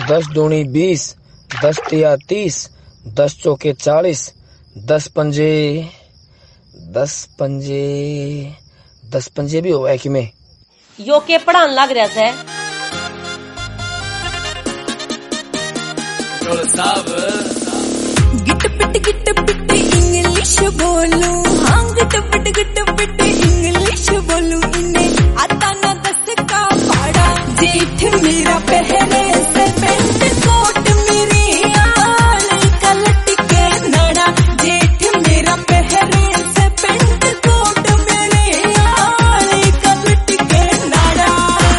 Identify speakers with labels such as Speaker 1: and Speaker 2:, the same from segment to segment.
Speaker 1: 10 दूनी 20, 10 तिया 30, 10 चौके 40, 10 पंजे भी हुआ है कि में
Speaker 2: यो के पढ़ान लग रहा है।
Speaker 3: गिट पिट इंग्लिश बोलूं, हाँ गिट पिट इंग्लिश बोलूं, इन्हें आता ना 10 का पाड़ा। जेठ मेरा पहले से पेंट कोट मेरी आल कलट के नड़ा। जेठ मेरा पहले से पेंट कोट मेरी आल कलट के नड़ा।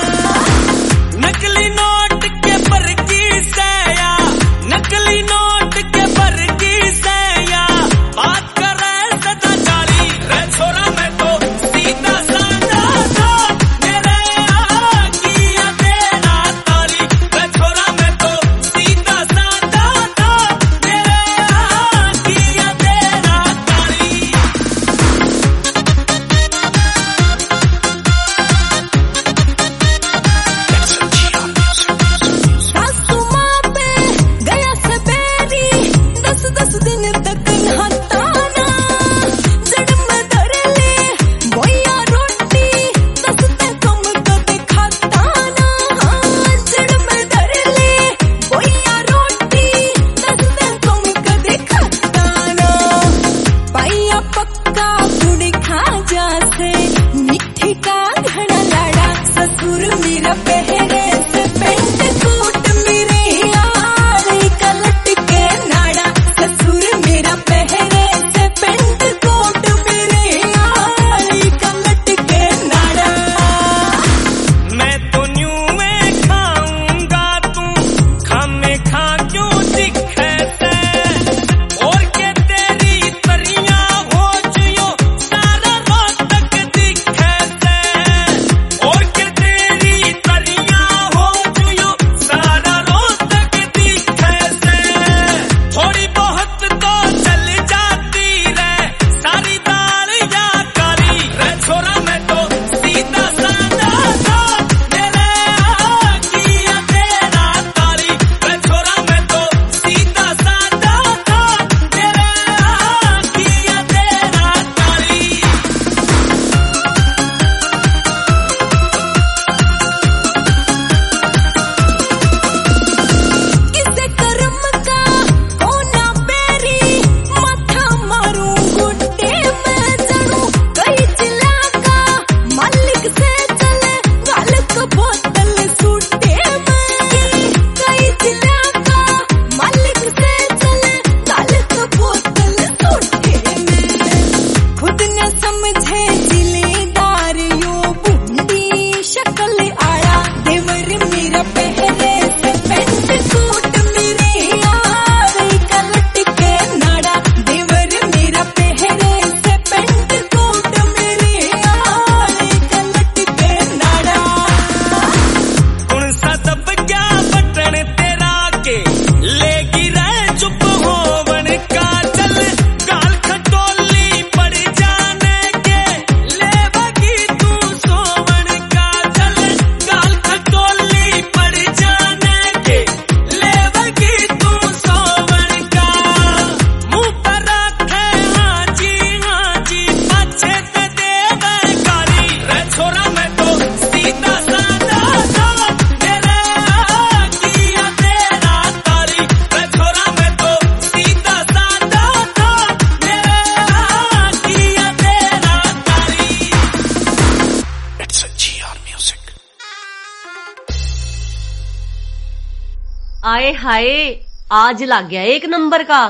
Speaker 4: नकली नोट के पर की सया, नकली नोट के पर की सया, बात करे सदा जारी। रे छोरा मैं तो सीधा साधा था, मेरे आँखिया तेरा तारी। रे छोरा मैं तो सीधा साधा था, मेरे आँखिया तेरा तारी।
Speaker 3: सासू माँ पे गया सवेरी, 10 दिन तक नहाता ना। जड़ में धर ले बोया रोटी, 10 ते कम कदे खाता ना। जड़ में धर ले बोया रोटी, 10 ते कम कदे खाता ना। पाया पक्का गुड़ खा जासे, मिठी का घड़ा लाड़ा। ससुर मेरा पहरे से पेंट कोट मेरे यार कलट के नाड़ा। ससुर मेरा पहरे से पेंट कोट मेरे यार कलट के नाड़ा।
Speaker 4: मैं तो न्यू में खाऊंगा, तू खामे खा क्यों दिखे से। और के तेरी तरियां हो जियो, सारा रात तक दिखे से। और के तेरी तरियां हो जियो, सारा रात तक दिखे से। थोड़ी बहुत तो चल जाती रे, सारी दाल या करी। रे छोरा मैं तो सीधा साधा था, मेरे आँखिया तेरा तारी। रे छोरा मैं तो सीधा साधा था, मेरे आँखिया तेरा तारी।
Speaker 3: किसे कर्म का कोना बेरी, माथा मारूं गुड्डे में जड़ूं। कई जिला का मालिक से चले, गालक बोतल सूटे में। कई जिला का मालिक से चले, गालक बोतल सूटे में। खुद न समझे जिलेदार यो बूंदी शक्ल आड़ा। देवर मेरा पहरे से पेंट कोट मेरे यार कलट के नाड़ा। देवर मेरा पहरे से पेंट कोट मेरे यार कलट के नाड़ा।
Speaker 4: कौन सा दब गया बटन तेरा के, लेगी रह चुप होवन का। चल गाल खटोली पड़ जाने के, लेवगी तू सोवन का। चल गाल खटोली पड़ जाने के, लेवगी तू सोवन का। मुंह पर रखे हाँ जी, पाछे ते देवे गारी। रे छोरा मैं तो सीधा साधा था, मेरे आँखिया तेरा तारी। रे छोरा मैं तो सीधा साधा था, मेरे आँखिया तेरा तारी। It's a GR Music.
Speaker 2: आए हाय, आज लग गया 1 नंबर का।